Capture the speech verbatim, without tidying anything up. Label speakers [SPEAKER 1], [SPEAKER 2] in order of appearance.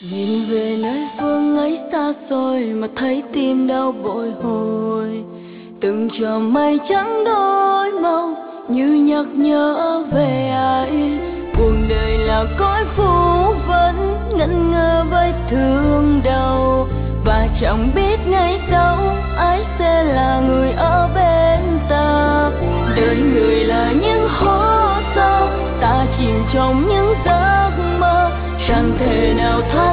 [SPEAKER 1] Nhìn về nơi phương ấy xa xôi mà thấy tim đau bồi hồi, từng chòm mây trắng đôi màu như nhắc nhớ về ai. Cuộc đời là cõi phù vân ngẩn ngơ với thương đau, và chẳng biết ngày sau ai sẽ là người ở bên ta. Đời người là những hố sâu, ta chìm trong những giấc mơ, chẳng thể nào tha